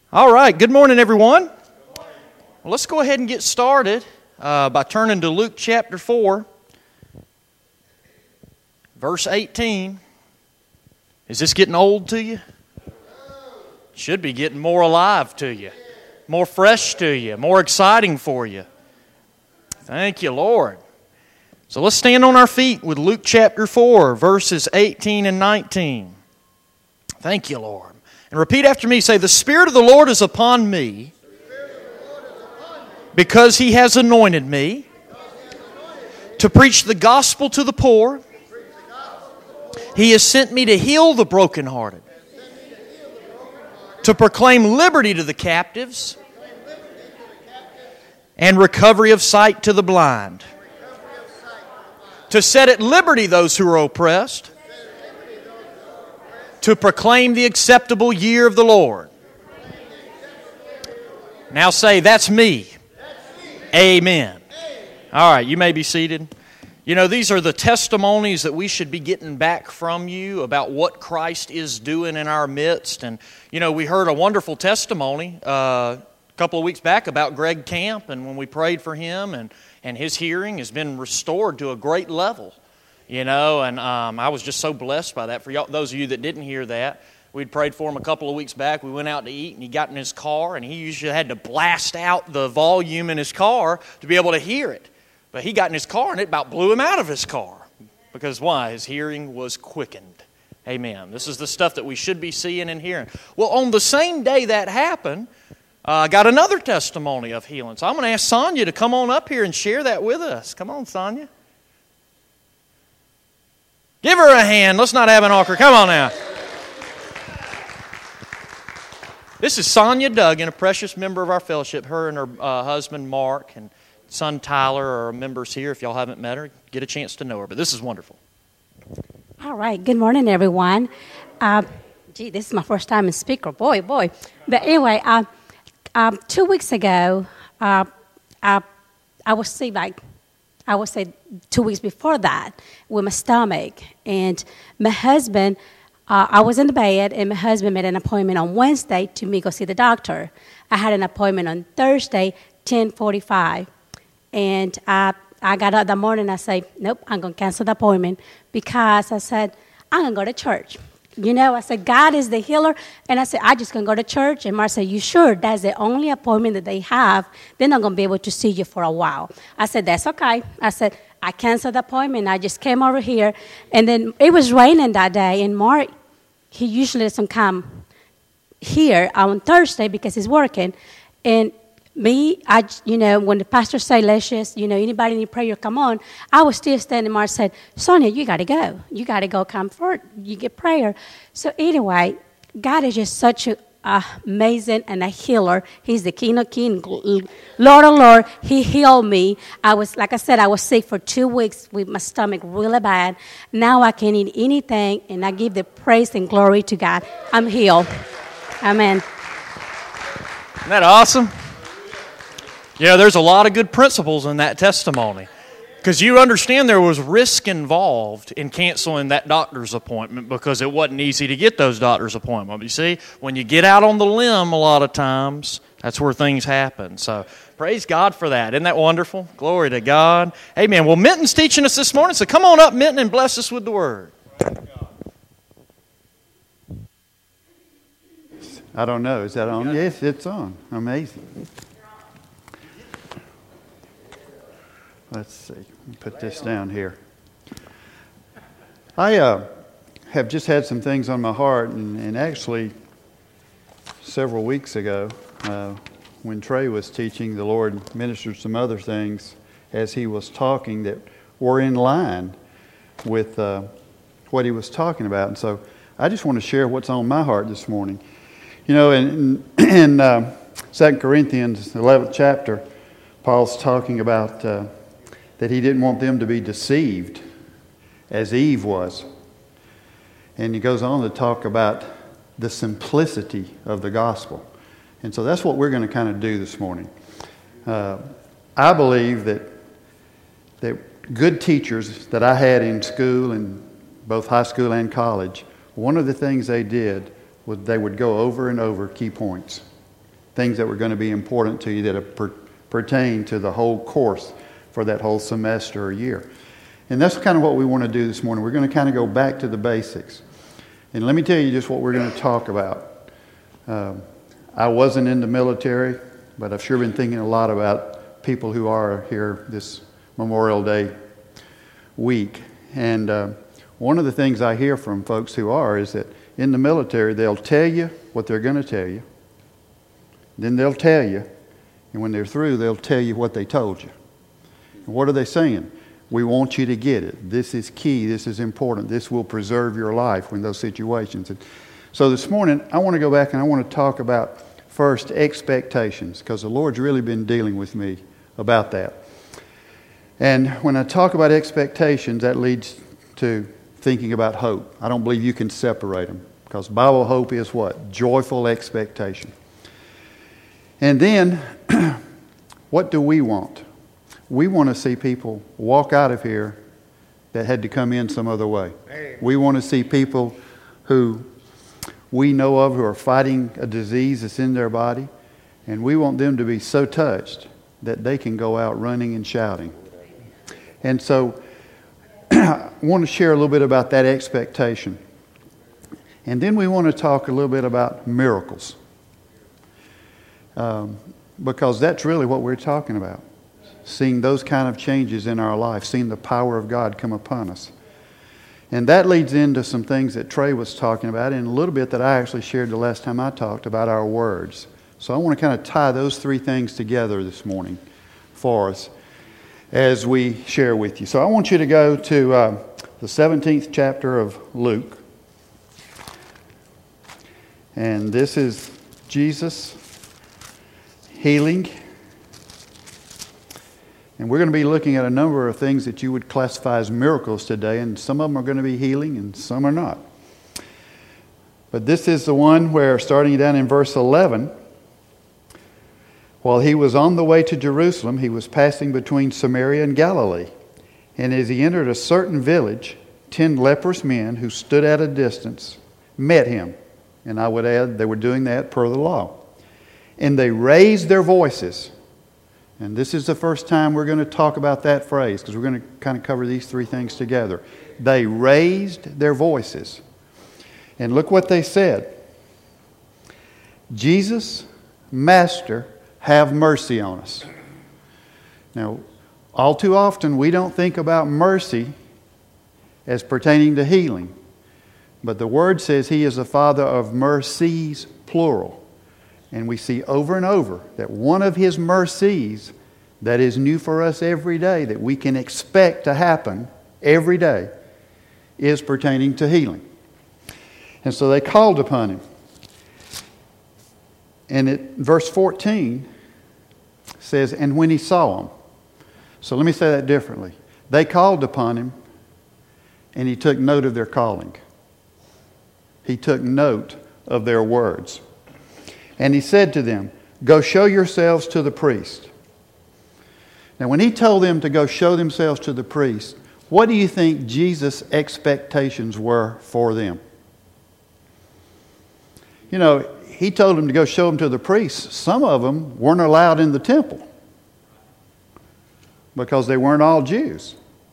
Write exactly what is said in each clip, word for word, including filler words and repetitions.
All right, good morning, everyone. Well, let's go ahead and get started uh, by turning to Luke chapter four, verse eighteen. Is this getting old to you? Should be getting more alive to you, more fresh to you, more exciting for you. Thank you, Lord. So let's stand on our feet with Luke chapter four, verses eighteen and nineteen. Thank you, Lord. And repeat after me. Say, the Spirit of the Lord is upon me because He has anointed me to preach the gospel to the poor. He has sent me to heal the brokenhearted, to proclaim liberty to the captives, and recovery of sight to the blind, to set at liberty those who are oppressed, to proclaim the acceptable year of the Lord. Now say, that's me. Amen. All right, you may be seated. You know, these are the testimonies that we should be getting back from you about what Christ is doing in our midst. And, you know, we heard a wonderful testimony uh, a couple of weeks back about Greg Camp, and when we prayed for him, and, and his hearing has been restored to a great level. You know, and um, I was just so blessed by that. For y'all, those of you that didn't hear that, we'd prayed for him a couple of weeks back. We went out to eat, and he got in his car, and he usually had to blast out the volume in his car to be able to hear it. But he got in his car, and it about blew him out of his car. Because why? His hearing was quickened. Amen. This is the stuff that we should be seeing and hearing. Well, on the same day that happened, uh, I got another testimony of healing. So I'm going to ask Sonia to come on up here and share that with us. Come on, Sonia. Give her a hand. Let's not have an awkward. Come on now. This is Sonia Duggan, a precious member of our fellowship. Her and her uh, husband, Mark, and son, Tyler, are members here. If y'all haven't met her, get a chance to know her. But this is wonderful. All right. Good morning, everyone. Uh, gee, this is my first time in speaker. Boy, boy. But anyway, uh, um, two weeks ago, uh, I, I was sick like... I would say two weeks before that with my stomach. And my husband, uh, I was in the bed, and my husband made an appointment on Wednesday to me go see the doctor. I had an appointment on Thursday, ten forty-five. And I, I got up that morning, I said, nope, I'm going to cancel the appointment because I said, I'm going to go to church. You know, I said, God is the healer. And I said, I just going to go to church. And Mark said, you sure? That's the only appointment that they have. They're not going to be able to see you for a while. I said, that's okay. I said, I canceled the appointment. I just came over here. And then it was raining that day. And Mark, he usually doesn't come here on Thursday because he's working. And me, I, you know, when the pastor said, let's just, you know, anybody need prayer, come on. I was still standing. Mark said, Sonia, you got to go. You got to go come forward. You get prayer. So anyway, God is just such an amazing and a healer. He's the King of Kings, Lord of Lords. He healed me. I was, like I said, I was sick for two weeks with my stomach really bad. Now I can eat anything, and I give the praise and glory to God. I'm healed. Amen. Isn't that awesome? Yeah, there's a lot of good principles in that testimony. Because you understand there was risk involved in canceling that doctor's appointment because it wasn't easy to get those doctor's appointments. You see, when you get out on the limb a lot of times, that's where things happen. So praise God for that. Isn't that wonderful? Glory to God. Amen. Well, Minton's teaching us this morning, so come on up, Minton, and bless us with the Word. I don't know. Is that on? Yes, it's on. Amazing. Let's see. Put this down here. I uh, have just had some things on my heart, and, and actually, several weeks ago, uh, when Trey was teaching, the Lord ministered some other things as he was talking that were in line with uh, what he was talking about. And so I just want to share what's on my heart this morning. You know, in, in, in uh, Second Corinthians, eleventh chapter, Paul's talking about uh, that he didn't want them to be deceived as Eve was. And he goes on to talk about the simplicity of the gospel. And so that's what we're going to kind of do this morning. Uh, I believe that that good teachers that I had in school, in both high school and college, one of the things they did was they would go over and over key points. things that were going to be important to you that per- pertain to the whole course for that whole semester or year. And that's kind of what we want to do this morning. We're going to kind of go back to the basics. And let me tell you just what we're going to talk about. Um, I wasn't in the military, but I've sure been thinking a lot about people who are here this Memorial Day week. And uh, one of the things I hear from folks who are is that in the military, they'll tell you what they're going to tell you. Then they'll tell you. And when they're through, they'll tell you what they told you. And what are they saying? We want you to get it. This is key. This is important. This will preserve your life in those situations. And so this morning, I want to go back and I want to talk about first expectations, because the Lord's really been dealing with me about that. And when I talk about expectations, that leads to thinking about hope. I don't believe you can separate them, because Bible hope is what? Joyful expectation. And then, what do we want? We want to see people walk out of here that had to come in some other way. We want to see people who we know of who are fighting a disease that's in their body, and we want them to be so touched that they can go out running and shouting. And so I want to share a little bit about that expectation. And then we want to talk a little bit about miracles. Um, because that's really what we're talking about. Seeing those kind of changes in our life, seeing the power of God come upon us. And that leads into some things that Trey was talking about, and a little bit that I actually shared the last time I talked about our words. So I want to kind of tie those three things together this morning for us as we share with you. So I want you to go to uh, the seventeenth chapter of Luke. And this is Jesus healing. And we're going to be looking at a number of things that you would classify as miracles today, and some of them are going to be healing and some are not. But this is the one where, starting down in verse eleven, while he was on the way to Jerusalem, he was passing between Samaria and Galilee. And as he entered a certain village, ten leprous men who stood at a distance met him. And I would add, they were doing that per the law. And they raised their voices. And this is the first time we're going to talk about that phrase, because we're going to kind of cover these three things together. They raised their voices. And look what they said. Jesus, Master, have mercy on us. Now, all too often we don't think about mercy as pertaining to healing. But the Word says He is the Father of mercies, plural. And we see over and over that one of His mercies that is new for us every day, that we can expect to happen every day, is pertaining to healing. And so they called upon Him. And it, verse fourteen says, and when He saw them. So let me say that differently. They called upon Him, and He took note of their calling. He took note of their words. And He said to them, go show yourselves to the priest. Now, when He told them to go show themselves to the priest, what do you think Jesus' expectations were for them? You know, He told them to go show them to the priests. Some of them weren't allowed in the temple because they weren't all Jews.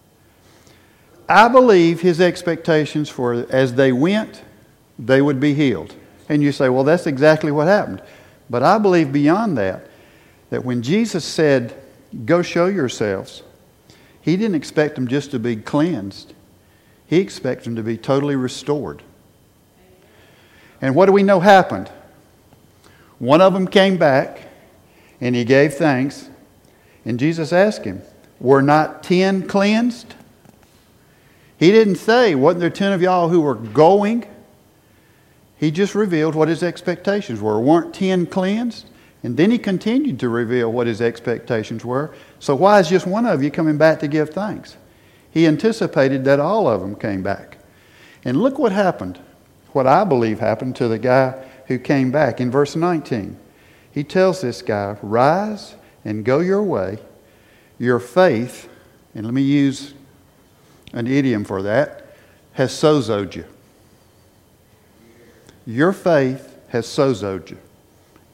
I believe His expectations were, as they went, they would be healed. And you say, well, that's exactly what happened. But I believe beyond that, that when Jesus said, go show yourselves, He didn't expect them just to be cleansed. He expected them to be totally restored. And what do we know happened? One of them came back, and he gave thanks. And Jesus asked him, were not ten cleansed? He didn't say, wasn't there ten of y'all who were going? He just revealed what his expectations were. Weren't ten cleansed? And then he continued to reveal what his expectations were. So why is just one of you coming back to give thanks? He anticipated that all of them came back. And look what happened. What I believe happened to the guy who came back. In verse nineteen, he tells this guy, rise and go your way. Your faith, and let me use an idiom for that, has sozoed you. Your faith has sozoed you.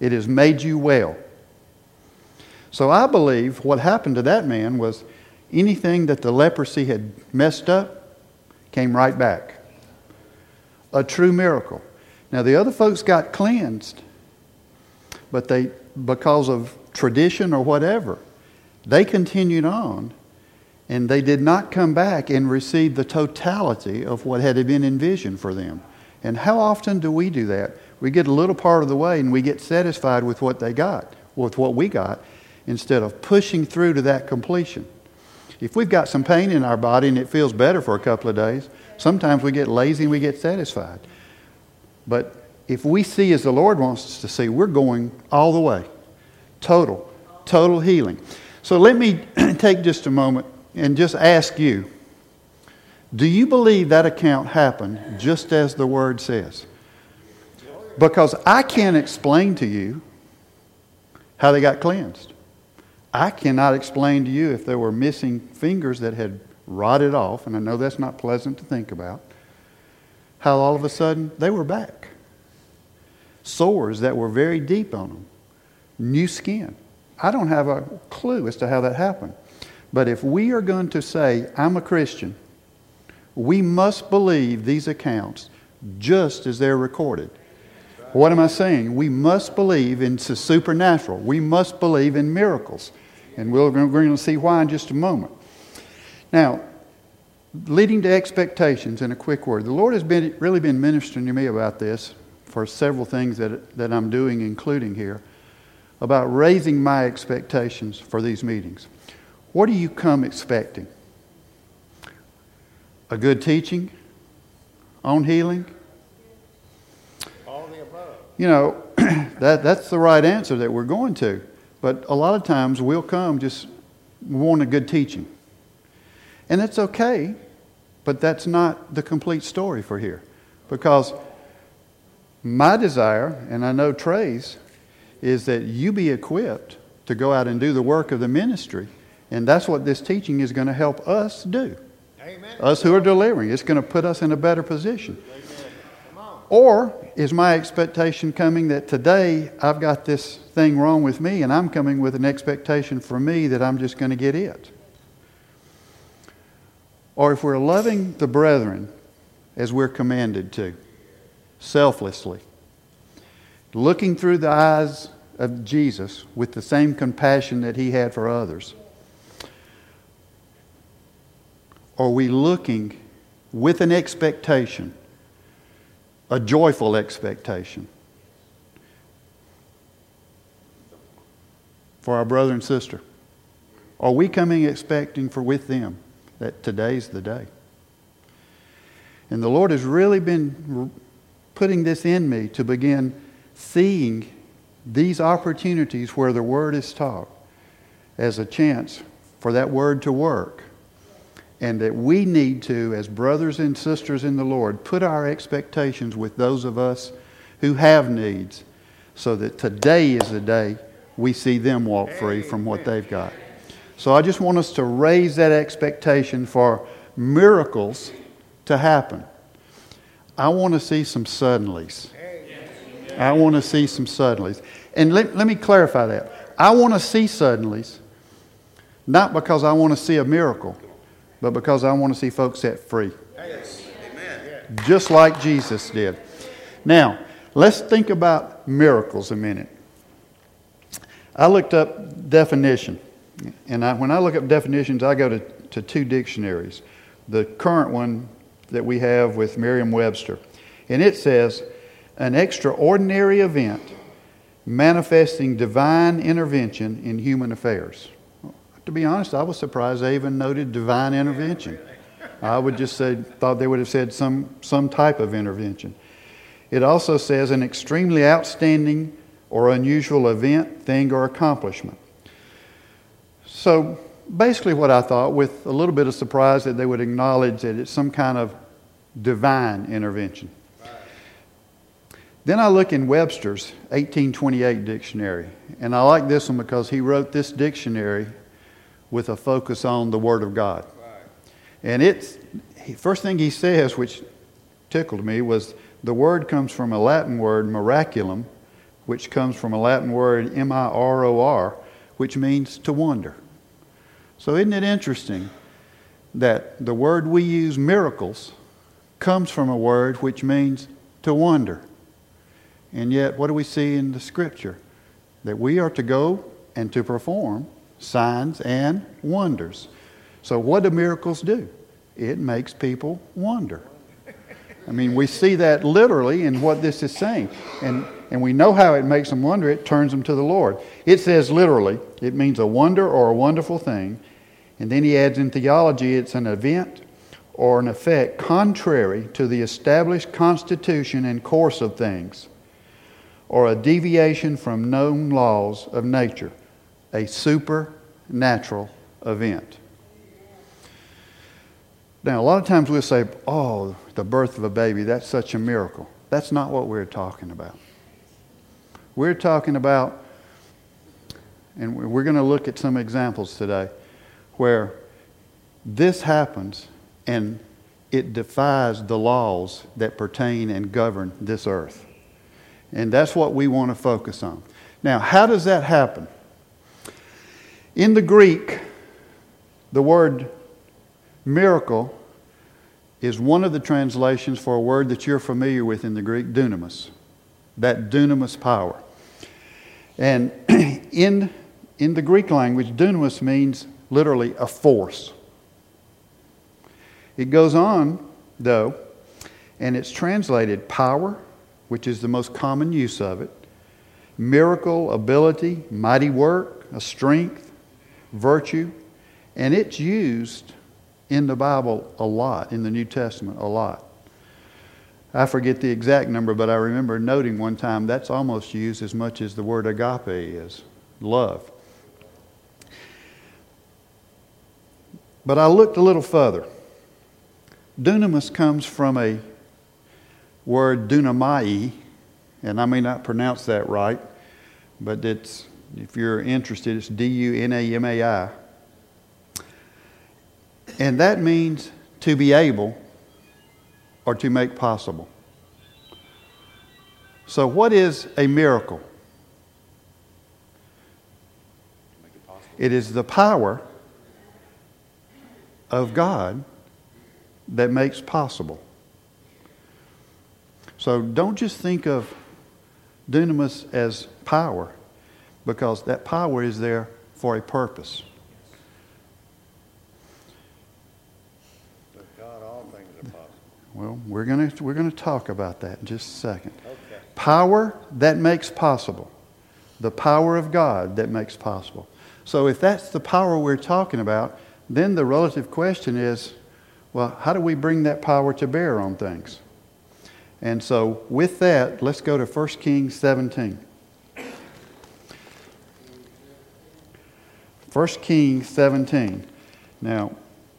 It has made you well. So I believe what happened to that man was anything that the leprosy had messed up came right back. A true miracle. Now the other folks got cleansed, but they, because of tradition or whatever, they continued on, and they did not come back and receive the totality of what had been envisioned for them. And how often do we do that? We get a little part of the way and we get satisfied with what they got, with what we got, instead of pushing through to that completion. If we've got some pain in our body and it feels better for a couple of days, sometimes we get lazy and we get satisfied. But if we see as the Lord wants us to see, we're going all the way. Total, total healing. So let me take just a moment and just ask you, do you believe that account happened just as the Word says? Because I can't explain to you how they got cleansed. I cannot explain to you if there were missing fingers that had rotted off, and I know that's not pleasant to think about, how all of a sudden they were back. Sores that were very deep on them. New skin. I don't have a clue as to how that happened. But if we are going to say, I'm a Christian, we must believe these accounts just as they're recorded. What am I saying? We must believe in the supernatural. We must believe in miracles. And we're going to see why in just a moment. Now, leading to expectations in a quick word. The Lord has been really been ministering to me about this for several things that, that I'm doing, including here, about raising my expectations for these meetings. What do you come expecting? A good teaching on healing? All the above. You know, that that's the right answer that we're going to. But a lot of times we'll come just want a good teaching. And that's okay, but that's not the complete story for here. Because my desire, and I know Trey's, is that you be equipped to go out and do the work of the ministry. And that's what this teaching is going to help us do. Amen. Us who are delivering. It's going to put us in a better position. Amen. Come on. Or is my expectation coming that today I've got this thing wrong with me and I'm coming with an expectation for me that I'm just going to get it? Or if we're loving the brethren as we're commanded to, selflessly, looking through the eyes of Jesus with the same compassion that He had for others, are we looking with an expectation, a joyful expectation for our brother and sister? Are we coming expecting for with them that today's the day? And the Lord has really been putting this in me to begin seeing these opportunities where the Word is taught as a chance for that Word to work. And that we need to, as brothers and sisters in the Lord, put our expectations with those of us who have needs, so that today is the day we see them walk free from what they've got. So I just want us to raise that expectation for miracles to happen. I want to see some suddenlies. I want to see some suddenlies. And let, let me clarify that. I want to see suddenlies, not because I want to see a miracle, but because I want to see folks set free. Yes. Amen. Just like Jesus did. Now, let's think about miracles a minute. I looked up definition. And I, when I look up definitions, I go to, to two dictionaries. The current one that we have with Merriam-Webster. And it says, an extraordinary event manifesting divine intervention in human affairs. To be honest, I was surprised they even noted divine intervention. I would just say, thought they would have said some, some type of intervention. It also says an extremely outstanding or unusual event, thing, or accomplishment. So basically what I thought, with a little bit of surprise that they would acknowledge that it's some kind of divine intervention. Then I look in Webster's eighteen twenty-eight dictionary, and I like this one because he wrote this dictionary with a focus on the Word of God. And it's, first thing he says, which tickled me, was the word comes from a Latin word, miraculum, which comes from a Latin word M I R O R, which means to wonder. So isn't it interesting that the word we use, miracles, comes from a word which means to wonder? And yet, what do we see in the Scripture? That we are to go and to perform signs and wonders. So what do miracles do? It makes people wonder. I mean, we see that literally in what this is saying. And, and we know how it makes them wonder. It turns them to the Lord. It says literally, it means a wonder or a wonderful thing. And then he adds in theology, it's an event or an effect contrary to the established constitution and course of things, or a deviation from known laws of nature, a supernatural event. Now, a lot of times we'll say, oh, the birth of a baby, that's such a miracle. That's not what we're talking about. We're talking about, and we're going to look at some examples today, where this happens and it defies the laws that pertain and govern this earth. And that's what we want to focus on. Now, how does that happen? In the Greek, the word miracle is one of the translations for a word that you're familiar with in the Greek, dunamis. That dunamis power. And in, in the Greek language, dunamis means literally a force. It goes on, though, and it's translated power, which is the most common use of it, miracle, ability, mighty work, a strength, virtue, and it's used in the Bible a lot, in the New Testament a lot. I forget the exact number, but I remember noting one time that's almost used as much as the word agape is, love. But I looked a little further. Dunamis comes from a word dunamai, and I may not pronounce that right, but it's, if you're interested, it's D U N A M A I. And that means to be able or to make possible. So what is a miracle? It is the power of God that makes possible. So don't just think of dunamis as power, because that power is there for a purpose. With God, all things are possible. Well, we're going to we're going to talk about that in just a second. Okay. Power that makes possible. The power of God that makes possible. So if that's the power we're talking about, then the relative question is, well, how do we bring that power to bear on things? And so with that, let's go to First Kings seventeen. First Kings seventeen. Now,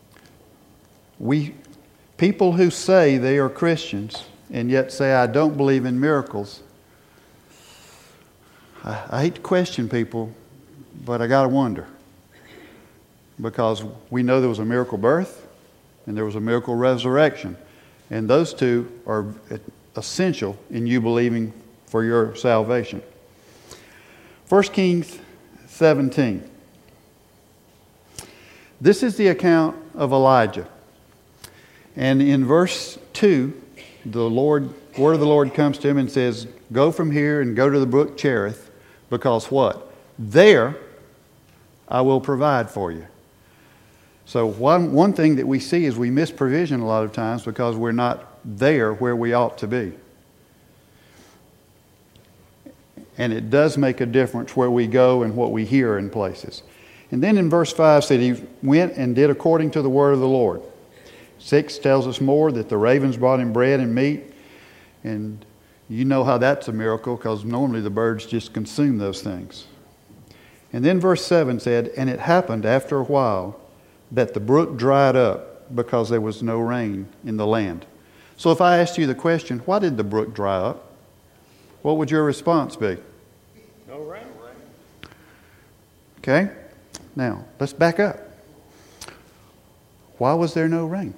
we people who say they are Christians and yet say, I don't believe in miracles, I, I hate to question people, but I got to wonder. Because we know there was a miracle birth and there was a miracle resurrection. And those two are essential in you believing for your salvation. First Kings seventeen. This is the account of Elijah. And in verse two, the Lord, word of the Lord comes to him and says, go from here and go to the brook Cherith, because what? There I will provide for you. So one, one thing that we see is we miss provision a lot of times because we're not there where we ought to be. And it does make a difference where we go and what we hear in places. And then in verse five said he went and did according to the word of the Lord. Six tells us more, that the ravens brought him bread and meat. And you know how that's a miracle, because normally the birds just consume those things. And then verse seven said, and it happened after a while that the brook dried up because there was no rain in the land. So if I asked you the question, why did the brook dry up? What would your response be? No rain. Okay? Now, let's back up. Why was there no rain?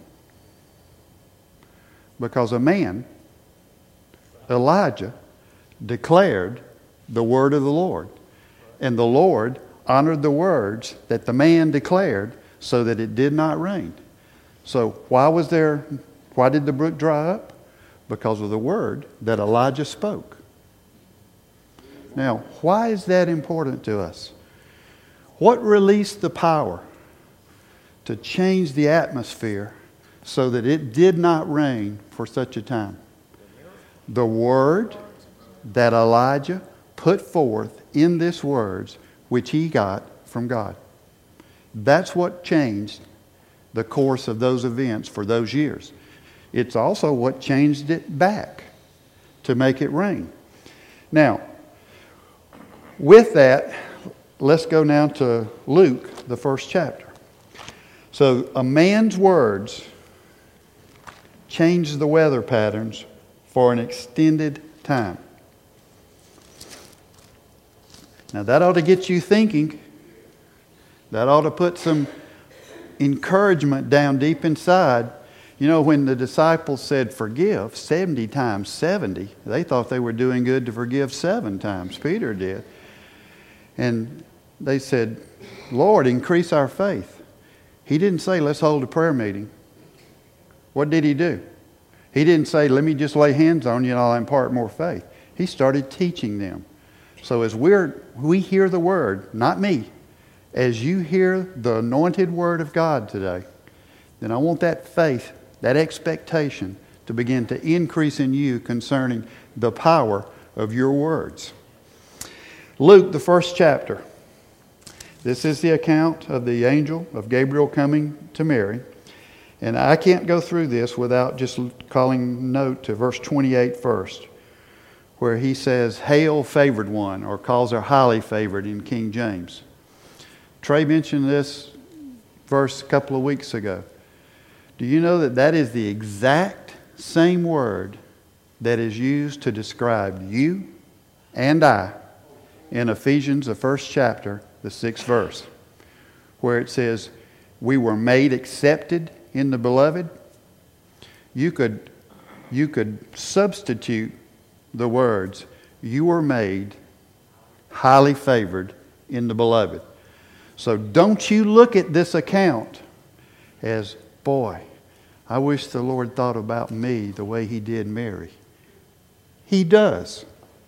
Because a man, Elijah, declared the word of the Lord. And the Lord honored the words that the man declared so that it did not rain. So why was there, why did the brook dry up? Because of the word that Elijah spoke. Now, why is that important to us? What released the power to change the atmosphere so that it did not rain for such a time? The word that Elijah put forth in this words, which he got from God. That's what changed the course of those events for those years. It's also what changed it back to make it rain. Now, with that, let's go now to Luke, the first chapter. So, a man's words changed the weather patterns for an extended time. Now, that ought to get you thinking. That ought to put some encouragement down deep inside. You know, when the disciples said forgive seventy times seventy, they thought they were doing good to forgive seven times. Peter did. And they said, Lord, increase our faith. He didn't say, let's hold a prayer meeting. What did he do? He didn't say, let me just lay hands on you and I'll impart more faith. He started teaching them. So as we're, we hear the word, not me, as you hear the anointed word of God today, then I want that faith, that expectation to begin to increase in you concerning the power of your words. Luke, the first chapter. This is the account of the angel of Gabriel coming to Mary. And I can't go through this without just calling note to verse twenty-eight first, where he says, Hail, favored one, or calls her highly favored in King James. Trey mentioned this verse a couple of weeks ago. Do you know that that is the exact same word that is used to describe you and I in Ephesians, the first chapter, the sixth verse, where it says, we were made accepted in the beloved? You could, you could substitute the words, you were made highly favored in the beloved. So don't you look at this account as, boy, I wish the Lord thought about me the way He did Mary. He does.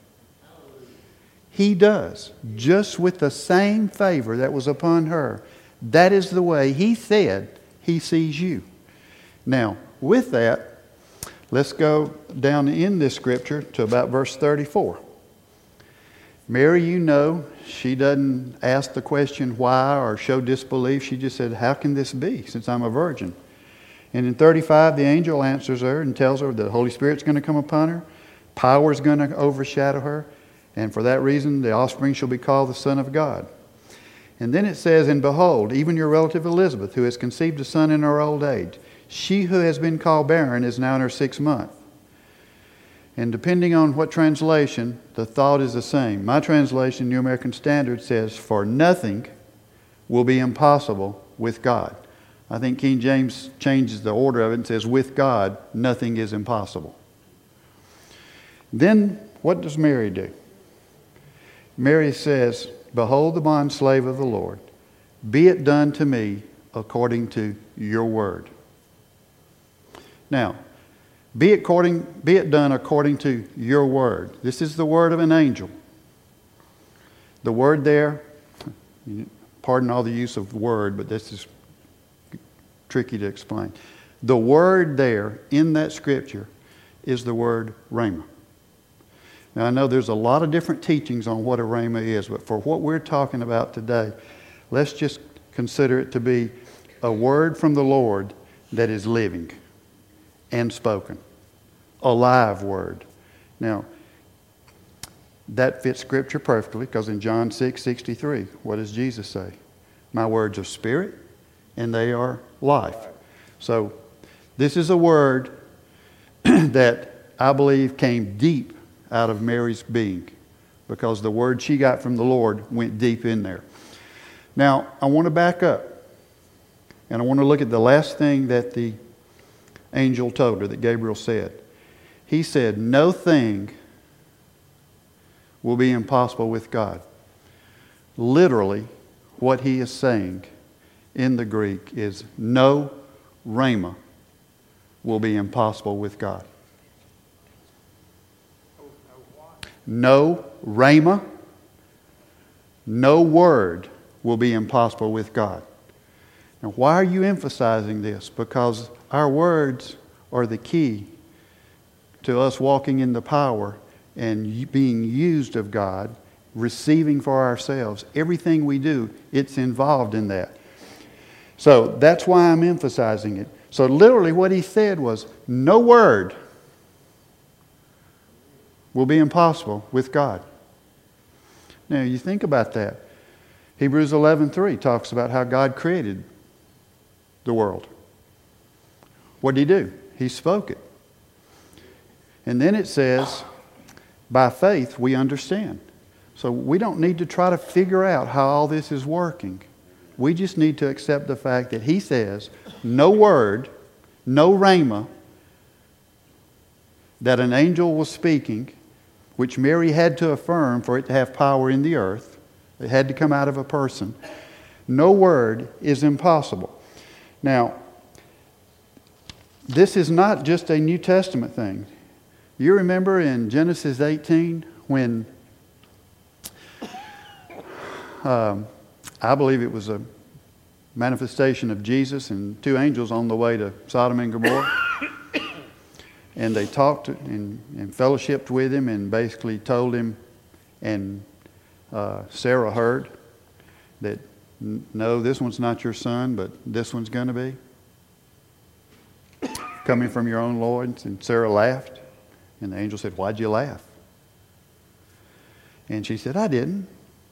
He does. Just with the same favor that was upon her. That is the way He said He sees you. Now, with that, let's go down in this scripture to about verse thirty-four. Mary, you know, she doesn't ask the question why or show disbelief. She just said, how can this be since I'm a virgin? And in thirty-five, the angel answers her and tells her the Holy Spirit's going to come upon her. Power is going to overshadow her. And for that reason, the offspring shall be called the Son of God. And then it says, and behold, even your relative Elizabeth, who has conceived a son in her old age, she who has been called barren is now in her sixth month. And depending on what translation, the thought is the same. My translation, New American Standard, says, for nothing will be impossible with God. I think King James changes the order of it and says, with God, nothing is impossible. Then, what does Mary do? Mary says, behold the bondslave of the Lord. Be it done to me according to your word. Now, be it, according, be it done according to your word. This is the word of an angel. The word there, pardon all the use of word, but this is tricky to explain. The word there in that scripture is the word rhema. Now, I know there's a lot of different teachings on what a rhema is, but for what we're talking about today, let's just consider it to be a word from the Lord that is living and spoken. A live word. Now, that fits Scripture perfectly because in John six sixty-three, what does Jesus say? My words are spirit and they are life. So, this is a word that I believe came deep out of Mary's being because the word she got from the Lord went deep in there. Now, I want to back up and I want to look at the last thing that the angel told her, that Gabriel said. He said, no thing will be impossible with God. Literally, what he is saying in the Greek is no rhema will be impossible with God. No rhema, no word will be impossible with God. Now, why are you emphasizing this? Because our words are the key to us walking in the power and being used of God, receiving for ourselves. Everything we do, it's involved in that. So that's why I'm emphasizing it. So literally what he said was, no word will be impossible with God. Now you think about that. Hebrews eleven three talks about how God created the world. What did he do? He spoke it. And then it says, by faith we understand. So we don't need to try to figure out how all this is working. We just need to accept the fact that he says, no word, no rhema, that an angel was speaking, which Mary had to affirm for it to have power in the earth. It had to come out of a person. No word is impossible. Now, this is not just a New Testament thing. You remember in Genesis eighteen when um, I believe it was a manifestation of Jesus and two angels on the way to Sodom and Gomorrah. And they talked and, and fellowshiped with him and basically told him, and uh, Sarah heard, that no, this one's not your son, but this one's going to be. Coming from your own loins. And Sarah laughed. And the angel said, why'd you laugh? And she said, I didn't.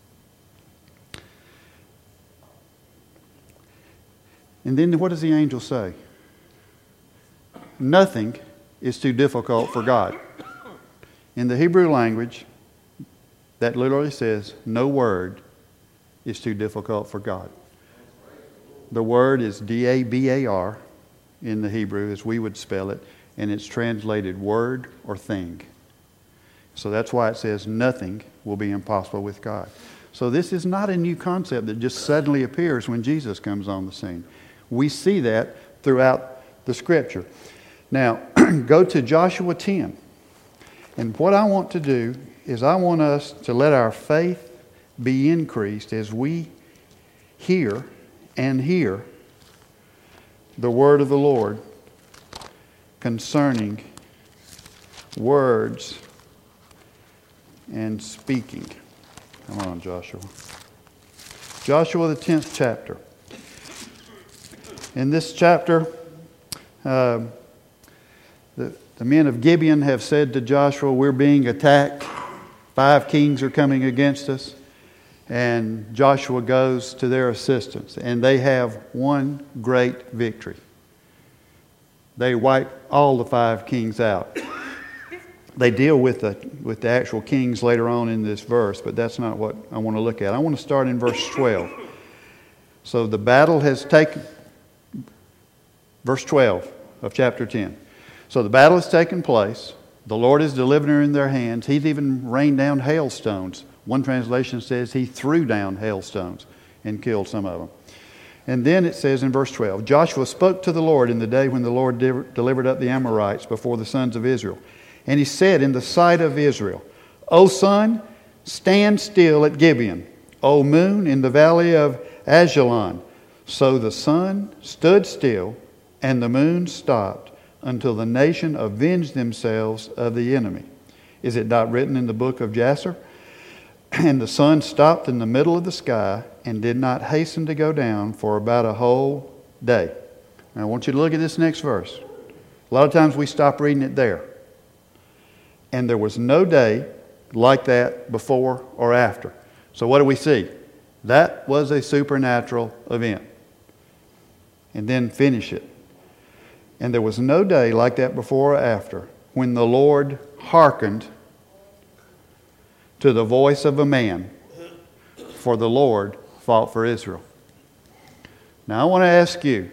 And then what does the angel say? Nothing is too difficult for God. In the Hebrew language, that literally says, no word is too difficult for God. The word is D A B A R in the Hebrew, as we would spell it, and it's translated word or thing. So that's why it says nothing will be impossible with God. So this is not a new concept that just suddenly appears when Jesus comes on the scene. We see that throughout the Scripture. Now, go to Joshua ten. And what I want to do is I want us to let our faith be increased as we hear and hear the word of the Lord concerning words and speaking. Come on, Joshua. Joshua, the tenth chapter. In this chapter, uh, the, the men of Gibeon have said to Joshua, we're being attacked. Five kings are coming against us. And Joshua goes to their assistance. And they have one great victory. They wipe all the five kings out. They deal with the, with the actual kings later on in this verse, but that's not what I want to look at. I want to start in verse twelve. So the battle has taken... Verse twelve of chapter ten. So the battle has taken place. The Lord has delivered her in their hands. He's even rained down hailstones. One translation says he threw down hailstones and killed some of them. And then it says in verse twelve, Joshua spoke to the Lord in the day when the Lord de- delivered up the Amorites before the sons of Israel. And he said in the sight of Israel, O sun, stand still at Gibeon. O moon, in the valley of Ajalon. So the sun stood still, and the moon stopped, until the nation avenged themselves of the enemy. Is it not written in the book of Jasher? And the sun stopped in the middle of the sky and did not hasten to go down for about a whole day. Now I want you to look at this next verse. A lot of times we stop reading it there. And there was no day like that before or after. So what do we see? That was a supernatural event. And then finish it. And there was no day like that before or after when the Lord hearkened to the voice of a man, for the Lord fought for Israel. Now I want to ask you,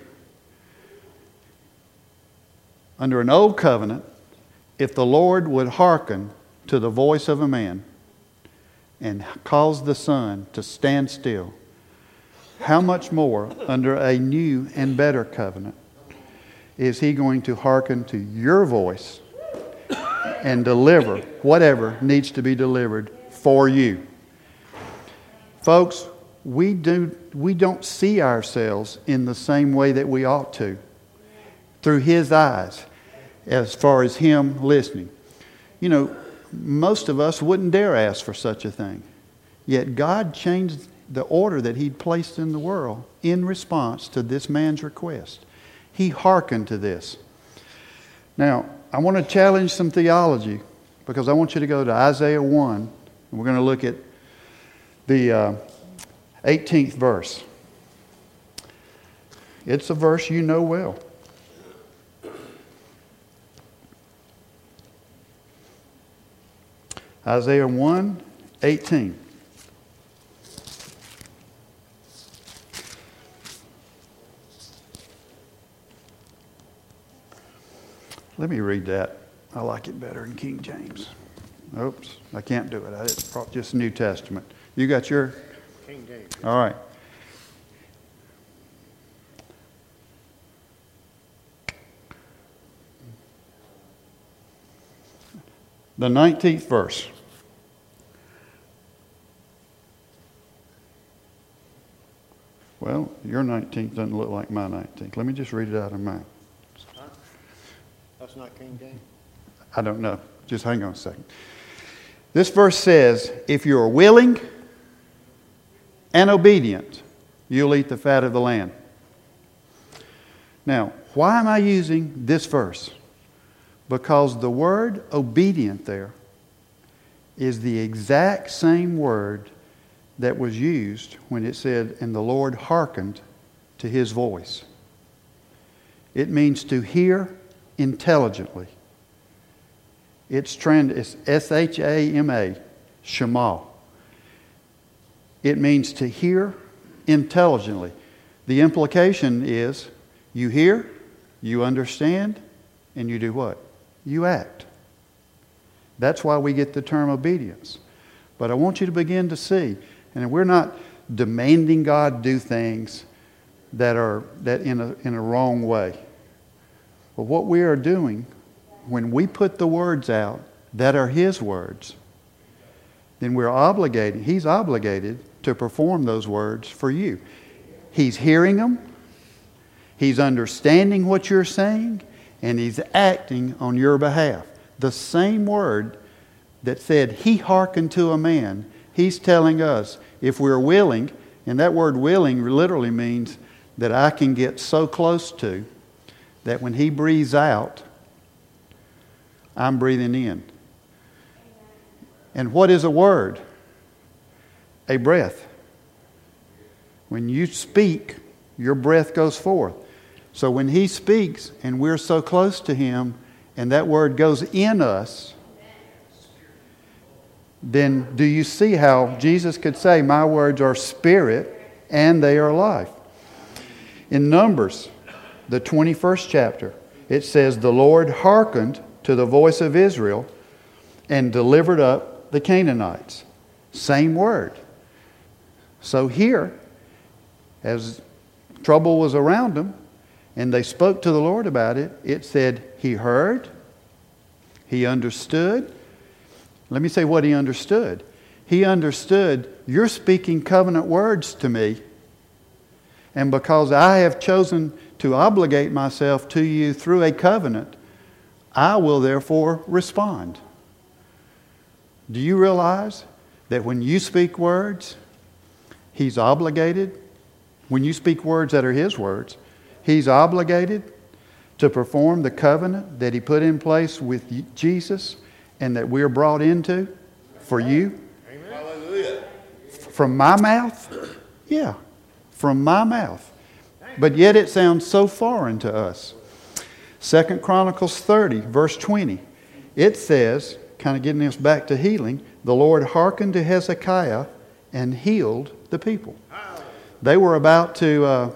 under an old covenant, if the Lord would hearken to the voice of a man, and caused the sun to stand still, how much more under a new and better covenant is He going to hearken to your voice and deliver whatever needs to be delivered for you. Folks, we do we don't see ourselves in the same way that we ought to through His eyes as far as Him listening. You know, most of us wouldn't dare ask for such a thing. Yet God changed the order that He'd placed in the world in response to this man's request. He hearkened to this. Now, I want to challenge some theology because I want you to go to Isaiah one, and we're going to look at the uh, eighteenth verse. It's a verse you know well. Isaiah one, eighteen. Let me read that. I like it better in King James. Oops, I can't do it. I didn't, just New Testament. You got your? King James. All right. The nineteenth verse. Well, your nineteenth doesn't look like my nineteenth. Let me just read it out of mine. Huh? That's not King James? I don't know. Just hang on a second. This verse says, if you are willing and obedient, you'll eat the fat of the land. Now, why am I using this verse? Because the word obedient there is the exact same word that was used when it said, and the Lord hearkened to His voice. It means to hear intelligently. It's trend. It's S H A M A, Shema. It means to hear intelligently. The implication is you hear, you understand, and you do what? You act. That's why we get the term obedience. But I want you to begin to see, and we're not demanding God do things that are that in a in a wrong way. But what we are doing when we put the words out that are His words, then we're obligated, He's obligated to perform those words for you. He's hearing them, He's understanding what you're saying, and He's acting on your behalf. The same word that said He hearkened to a man, He's telling us if we're willing, and that word willing literally means that I can get so close to that when He breathes out, I'm breathing in. And what is a word? A breath. When you speak, your breath goes forth. So when He speaks and we're so close to Him and that word goes in us, then do you see how Jesus could say, my words are spirit and they are life? In Numbers, the twenty-first chapter, it says, the Lord hearkened to the voice of Israel and delivered up the Canaanites. Same word. So here, as trouble was around them and they spoke to the Lord about it, it said He heard, He understood. Let me say what He understood. He understood, you're speaking covenant words to me, and because I have chosen to obligate myself to you through a covenant, I will therefore respond. Do you realize that when you speak words, He's obligated, when you speak words that are His words, He's obligated to perform the covenant that He put in place with Jesus and that we're brought into for you? Hallelujah. From my mouth? Yeah, from my mouth. But yet it sounds so foreign to us. Second Chronicles thirty, verse twenty. It says, kind of getting us back to healing, the Lord hearkened to Hezekiah and healed the people. They were about to uh,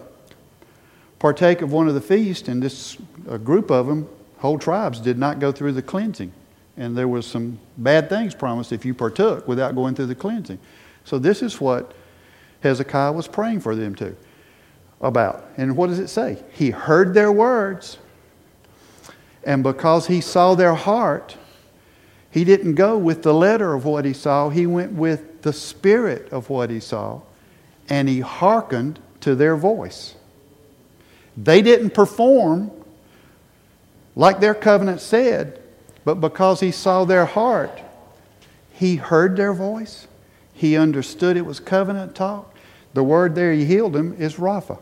partake of one of the feasts, and this a group of them, whole tribes, did not go through the cleansing. And there was some bad things promised if you partook without going through the cleansing. So this is what Hezekiah was praying for them to about. And what does it say? He heard their words, and because he saw their heart, he didn't go with the letter of what he saw. He went with the spirit of what he saw, and he hearkened to their voice. They didn't perform like their covenant said, but because he saw their heart, he heard their voice. He understood it was covenant talk. The word there he healed him is Rapha.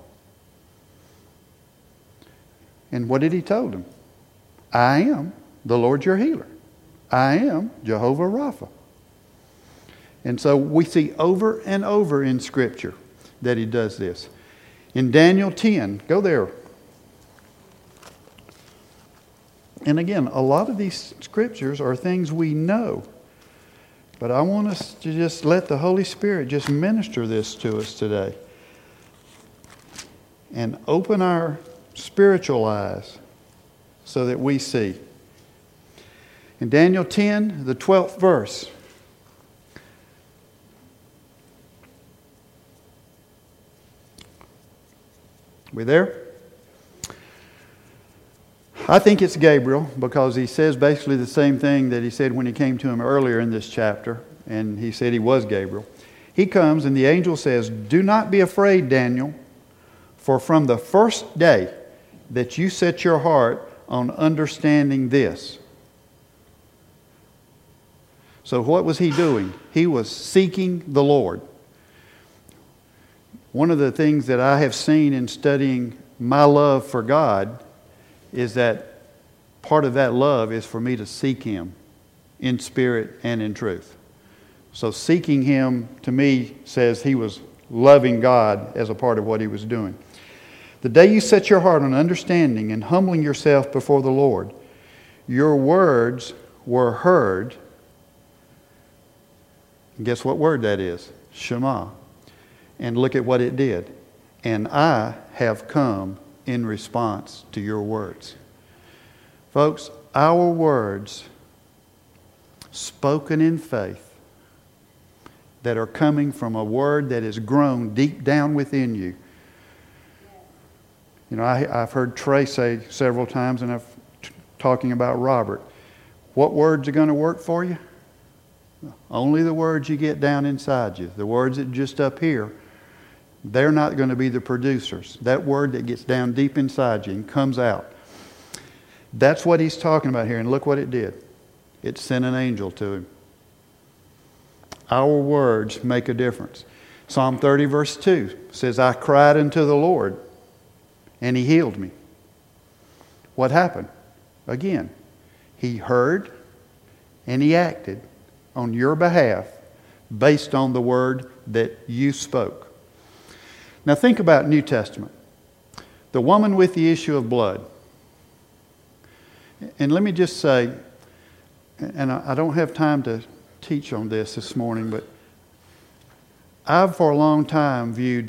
And what did he tell them? I am the Lord your healer. I am Jehovah Rapha. And so we see over and over in Scripture that he does this. In Daniel ten, go there. And again, a lot of these scriptures are things we know. But I want us to just let the Holy Spirit just minister this to us today. And open our spiritual eyes so that we see. In Daniel ten, the twelfth verse. We there? I think it's Gabriel because he says basically the same thing that he said when he came to him earlier in this chapter. And he said he was Gabriel. He comes and the angel says, do not be afraid, Daniel, for from the first day that you set your heart on understanding this. So what was he doing? He was seeking the Lord. One of the things that I have seen in studying my love for God is that part of that love is for me to seek Him in spirit and in truth. So seeking Him, to me, says he was loving God as a part of what he was doing. The day you set your heart on understanding and humbling yourself before the Lord, your words were heard. And guess what word that is? Shema. And look at what it did. And I have come in response to your words. Folks, our words spoken in faith that are coming from a word that has grown deep down within you. You know, I, I've heard Trey say several times, and I've t- talking about Robert, what words are going to work for you? Only the words you get down inside you. The words that are just up here, they're not going to be the producers. That word that gets down deep inside you and comes out. That's what he's talking about here. And look what it did. It sent an angel to him. Our words make a difference. Psalm thirty verse two says, I cried unto the Lord, and He healed me. What happened? Again, He heard and He acted on your behalf based on the word that you spoke. Now think about New Testament. The woman with the issue of blood. And let me just say, and I don't have time to teach on this this morning, but I've for a long time viewed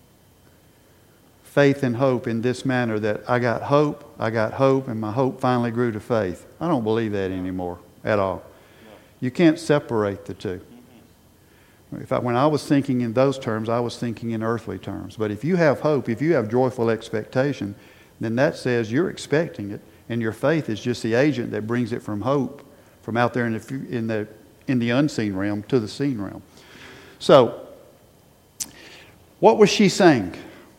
faith and hope in this manner, that I got hope, I got hope, and my hope finally grew to faith. I don't believe that anymore at all. You can't separate the two. If I, when I was thinking in those terms, I was thinking in earthly terms. But if you have hope, if you have joyful expectation, then that says you're expecting it, and your faith is just the agent that brings it from hope, from out there in the in the in the unseen realm to the seen realm. So, what was she saying?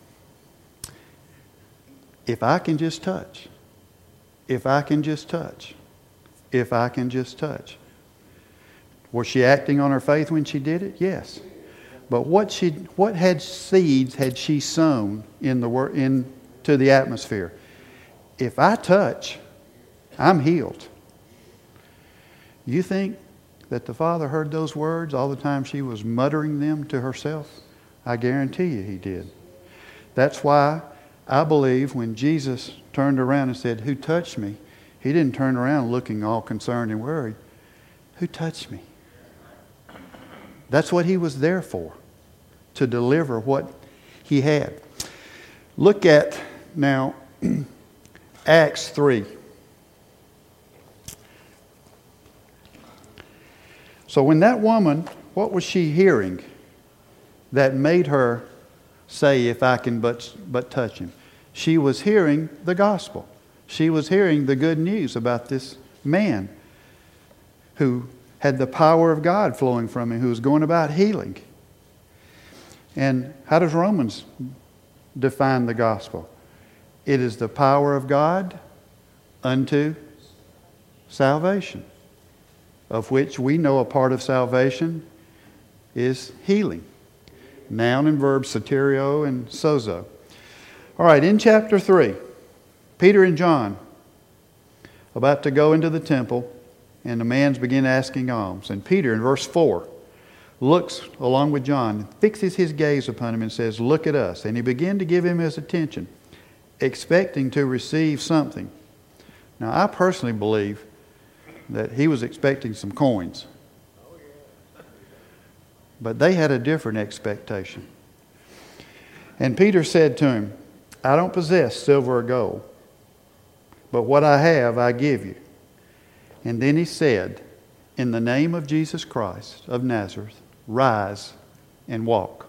If I can just touch, if I can just touch, if I can just touch. Was she acting on her faith when she did it? Yes. But what she, what had seeds had she sown in the into the atmosphere? If I touch, I'm healed. You think that the Father heard those words all the time she was muttering them to herself? I guarantee you He did. That's why I believe when Jesus turned around and said, who touched me? He didn't turn around looking all concerned and worried. Who touched me? That's what He was there for, to deliver what He had. Look at now Acts three. So when that woman, what was she hearing that made her say, if I can but, but touch him? She was hearing the gospel. She was hearing the good news about this man who had the power of God flowing from him, who was going about healing. And how does Romans define the gospel? It is the power of God unto salvation, of which we know a part of salvation is healing. Noun and verb, soterio and sozo. All right, in chapter three, Peter and John about to go into the temple, and the man's begin asking alms. And Peter, in verse four, looks along with John, fixes his gaze upon him and says, "Look at us." And he began to give him his attention, expecting to receive something. Now, I personally believe that he was expecting some coins. But they had a different expectation. And Peter said to him, "I don't possess silver or gold, but what I have I give you." And then he said, "In the name of Jesus Christ of Nazareth, rise and walk."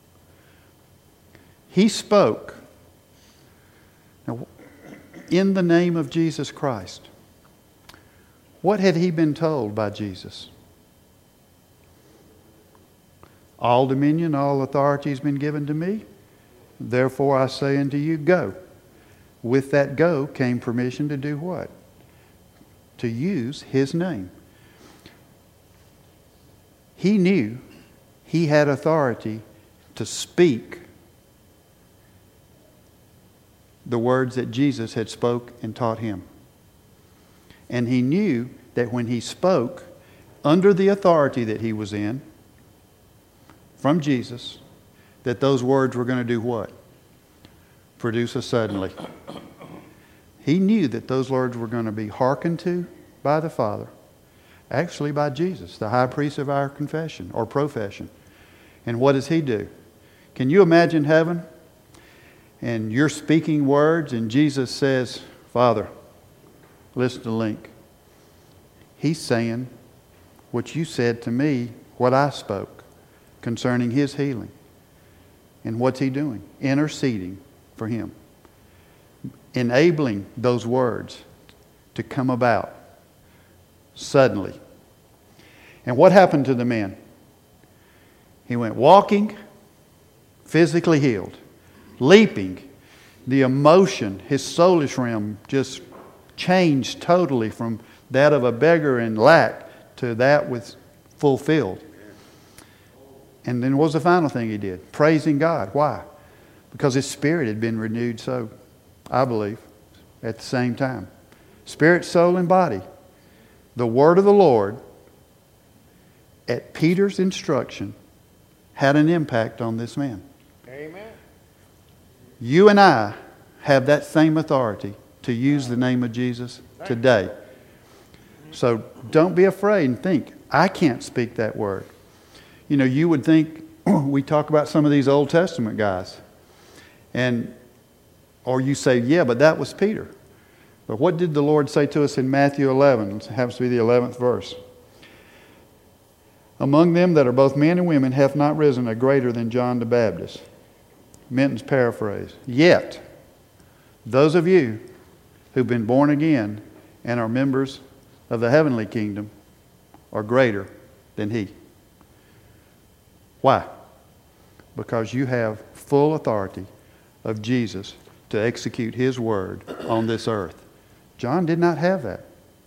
He spoke, now, in the name of Jesus Christ. What had he been told by Jesus? All dominion, all authority has been given to me. Therefore I say unto you, go. With that go came permission to do what? To use his name. He knew he had authority to speak the words that Jesus had spoke and taught him. And he knew that when he spoke under the authority that he was in from Jesus, that those words were going to do what? Produce a suddenly. He knew that those words were going to be hearkened to by the Father, actually by Jesus, the high priest of our confession or profession. And what does he do? Can you imagine heaven? And you're speaking words and Jesus says, "Father, listen to Link. He's saying what you said to me, what I spoke concerning his healing." And what's he doing? Interceding for him. Enabling those words to come about suddenly. And what happened to the man? He went walking, physically healed, leaping. The emotion, his soulish realm just changed totally from that of a beggar in lack to that with fulfilled. And then what was the final thing he did? Praising God. Why? Because his spirit had been renewed so, I believe, at the same time. Spirit, soul, and body. The word of the Lord, at Peter's instruction, had an impact on this man. Amen. You and I have that same authority to use the name of Jesus today. So don't be afraid and think, I can't speak that word. You know, you would think, we talk about some of these Old Testament guys. And, or you say, yeah, but that was Peter. But what did the Lord say to us in Matthew eleven? It happens to be the eleventh verse. Among them that are both men and women hath not risen a greater than John the Baptist. Minton's paraphrase. Yet, those of you who've been born again and are members of the heavenly kingdom are greater than he. Why? Because you have full authority of Jesus to execute his word on this earth. John did not have that.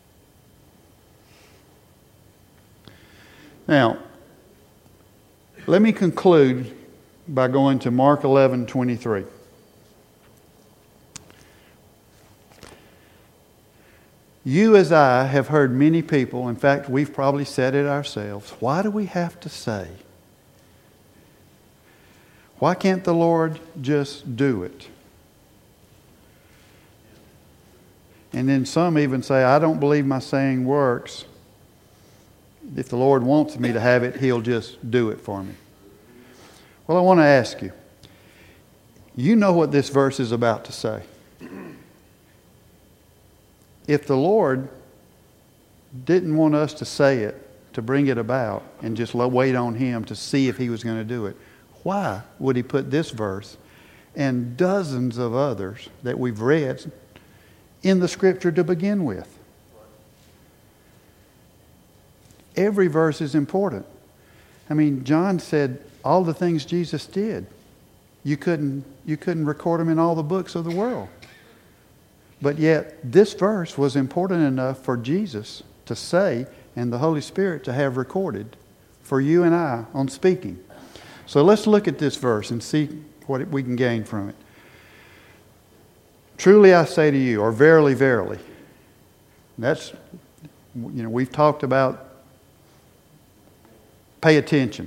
Now, let me conclude by going to Mark eleven twenty-three. You as I have heard many people, in fact, we've probably said it ourselves, why do we have to say? Why can't the Lord just do it? And then some even say, I don't believe my saying works. If the Lord wants me to have it, he'll just do it for me. Well, I want to ask you, you know what this verse is about to say. If the Lord didn't want us to say it to bring it about and just wait on Him to see if He was going to do it. Why would He put this verse and dozens of others that we've read in the Scripture to begin with? Every verse is important. I mean, John said all the things Jesus did, you couldn't, you couldn't record them in all the books of the world. But yet, this verse was important enough for Jesus to say and the Holy Spirit to have recorded for you and I on speaking. So let's look at this verse and see what we can gain from it. Truly I say to you, or verily, verily. That's, you know, we've talked about pay attention.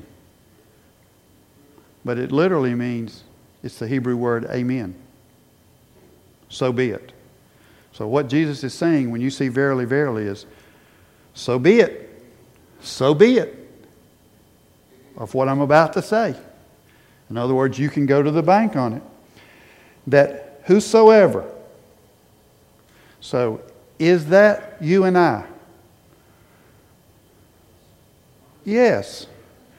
But it literally means, it's the Hebrew word amen. So be it. So what Jesus is saying when you see verily, verily is, so be it. So be it. Of what I'm about to say. In other words, you can go to the bank on it. That whosoever. So, is that you and I? Yes.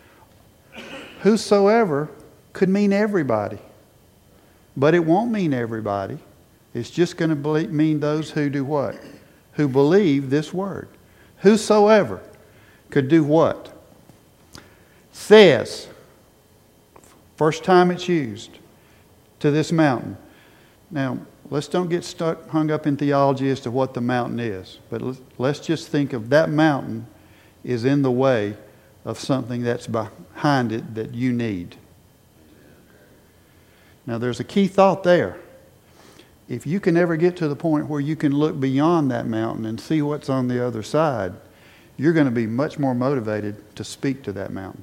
Whosoever could mean everybody. But it won't mean everybody. It's just going to mean those who do what? Who believe this word. Whosoever could do what? Says, first time it's used, to this mountain. Now, let's don't get stuck, hung up in theology as to what the mountain is. But let's just think of that mountain is in the way of something that's behind it that you need. Now, there's a key thought there. If you can ever get to the point where you can look beyond that mountain and see what's on the other side, you're going to be much more motivated to speak to that mountain.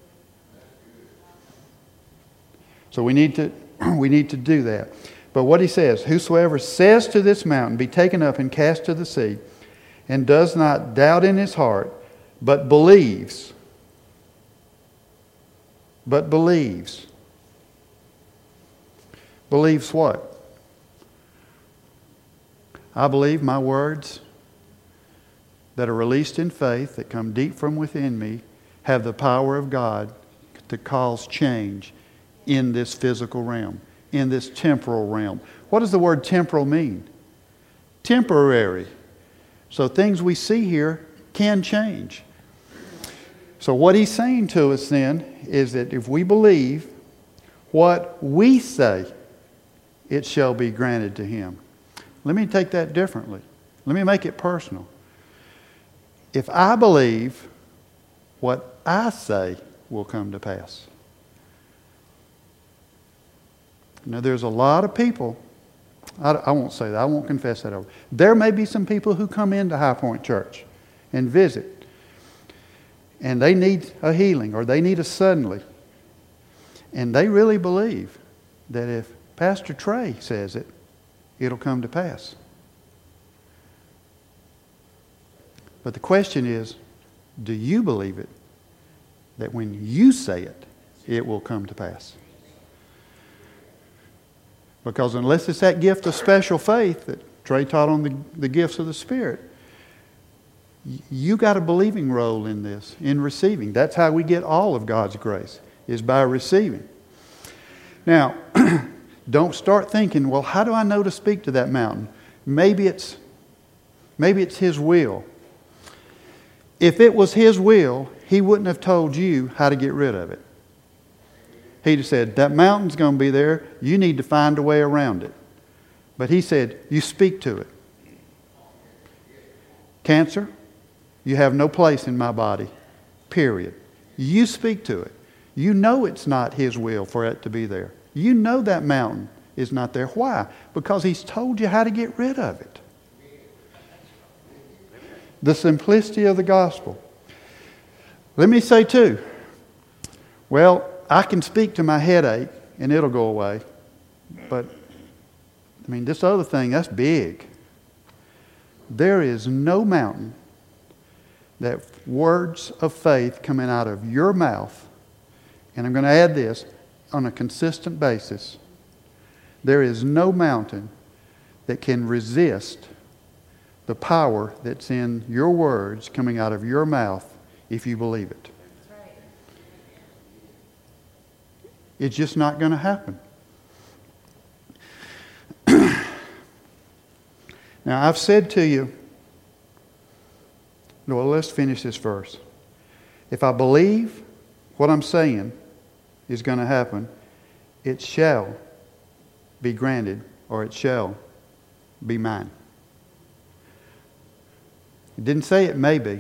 So we need to we need to do that. But what he says, whosoever says to this mountain, be taken up and cast to the sea, and does not doubt in his heart, but believes, but believes. Believes what? I believe my words that are released in faith, that come deep from within me, have the power of God to cause change in this physical realm, in this temporal realm. What does the word temporal mean? Temporary. So things we see here can change. So what he's saying to us then is that if we believe what we say, it shall be granted to him. Let me take that differently. Let me make it personal. If I believe what I say will come to pass. Now, there's a lot of people, I, I won't say that, I won't confess that over. There may be some people who come into High Point Church and visit, and they need a healing or they need a suddenly. And they really believe that if Pastor Trey says it, it'll come to pass. But the question is, do you believe it? That when you say it, it will come to pass. Because unless it's that gift of special faith that Trey taught on the, the gifts of the Spirit, you got a believing role in this, in receiving. That's how we get all of God's grace, is by receiving. Now, don't start thinking, well, how do I know to speak to that mountain? Maybe it's, maybe it's His will. If it was His will, He wouldn't have told you how to get rid of it. He'd have said, that mountain's going to be there. You need to find a way around it. But He said, you speak to it. Cancer, you have no place in my body. Period. You speak to it. You know it's not His will for it to be there. You know that mountain is not there. Why? Because He's told you how to get rid of it. The simplicity of the gospel. Let me say too, well, I can speak to my headache and it'll go away. But, I mean, this other thing, that's big. There is no mountain that words of faith coming out of your mouth, and I'm going to add this, on a consistent basis, there is no mountain that can resist the power that's in your words coming out of your mouth if you believe it. It's just not going to happen. Now, I've said to you, well, let's finish this verse. If I believe what I'm saying is going to happen, it shall be granted, or it shall be mine. It didn't say it may be.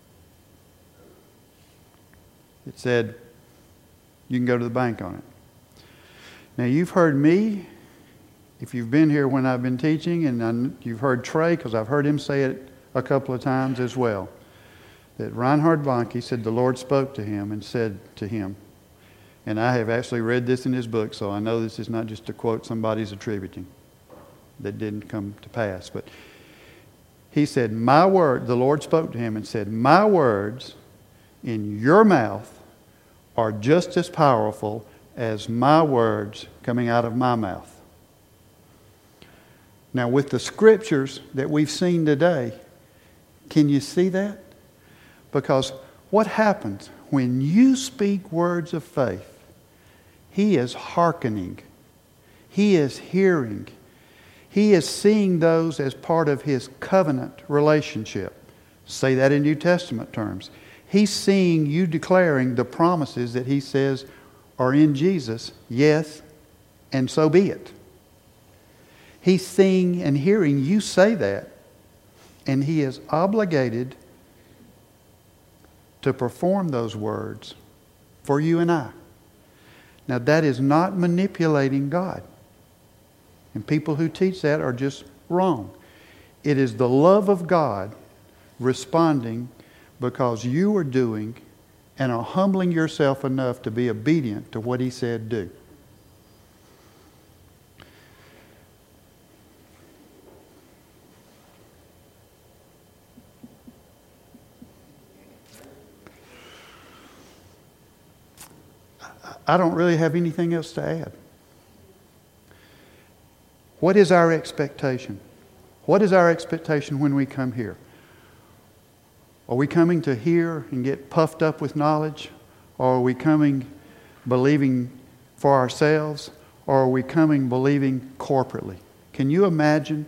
It said you can go to the bank on it. Now, you've heard me, if you've been here when I've been teaching, and I, you've heard Trey, because I've heard him say it a couple of times as well, that Reinhard Bonnke said the Lord spoke to him and said to him, and I have actually read this in his book, so I know this is not just a quote somebody's attributing that didn't come to pass, but he said, my word, the Lord spoke to him and said, my words in your mouth are just as powerful as my words coming out of my mouth. Now, with the scriptures that we've seen today, can you see that? Because what happens when you speak words of faith? He is hearkening. He is hearing. He is seeing those as part of His covenant relationship. Say that in New Testament terms. He's seeing you declaring the promises that He says are in Jesus, yes, and so be it. He's seeing and hearing you say that, and He is obligated to perform those words for you and I. Now, that is not manipulating God. And people who teach that are just wrong. It is the love of God responding because you are doing and are humbling yourself enough to be obedient to what He said do. I don't really have anything else to add. What is our expectation? What is our expectation when we come here? Are we coming to hear and get puffed up with knowledge? Or are we coming believing for ourselves? Or are we coming believing corporately? Can you imagine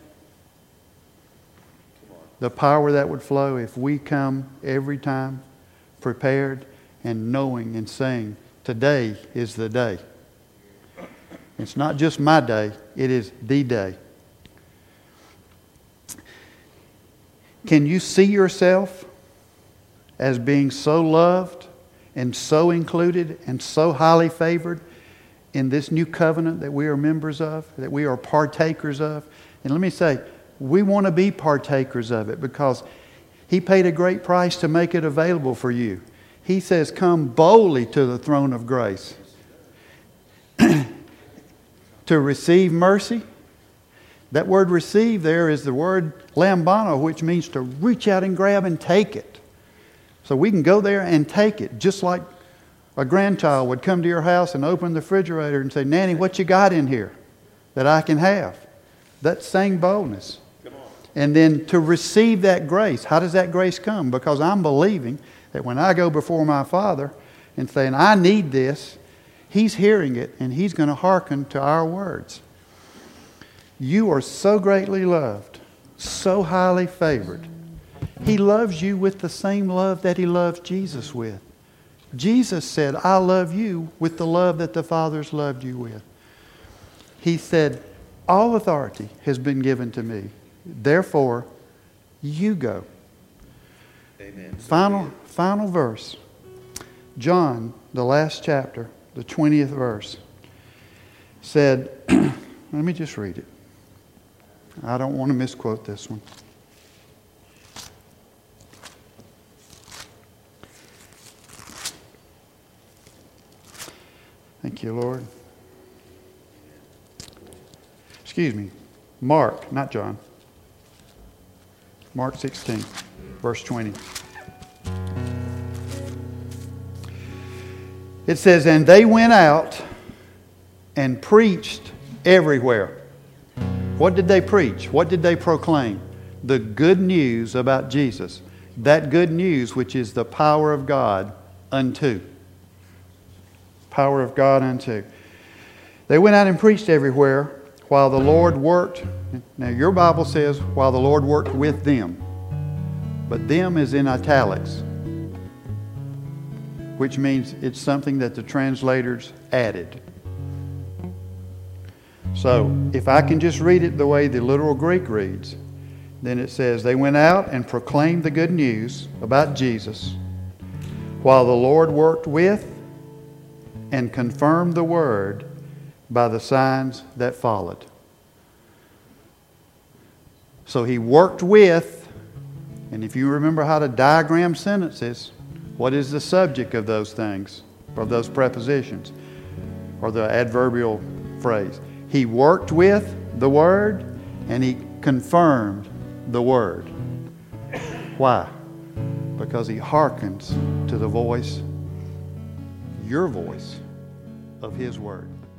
the power that would flow if we come every time prepared and knowing and saying, today is the day. It's not just my day, it is the day. Can you see yourself as being so loved and so included and so highly favored in this new covenant that we are members of, that we are partakers of? And let me say, we want to be partakers of it because He paid a great price to make it available for you. He says, come boldly to the throne of grace to receive mercy. That word receive there is the word lambano, which means to reach out and grab and take it. So we can go there and take it, just like a grandchild would come to your house and open the refrigerator and say, Nanny, what you got in here that I can have? That's same boldness. And then to receive that grace. How does that grace come? Because I'm believing that when I go before my Father and saying, I need this, He's hearing it and He's going to hearken to our words. You are so greatly loved, so highly favored. He loves you with the same love that He loved Jesus with. Jesus said, I love you with the love that the Father's loved you with. He said, all authority has been given to me. Therefore, you go. Amen. Final, final verse. John, the last chapter, the twentieth verse, said, let me just read it. I don't want to misquote this one. Thank you, Lord. Excuse me. Mark, not John. Mark sixteen, verse twenty. It says, and they went out and preached everywhere. What did they preach? What did they proclaim? The good news about Jesus. that good news, which is the power of God unto. Power of God unto. They went out and preached everywhere while the Lord worked. Now your Bible says while the Lord worked with them. But them is in italics, which means it's something that the translators added. So if I can just read it the way the literal Greek reads, then it says, they went out and proclaimed the good news about Jesus while the Lord worked with and confirmed the word by the signs that followed. So he worked with, and if you remember how to diagram sentences, what is the subject of those things, or those prepositions, or the adverbial phrase? He worked with the word and he confirmed the word. Why? Because he hearkens to the voice, your voice, of his word.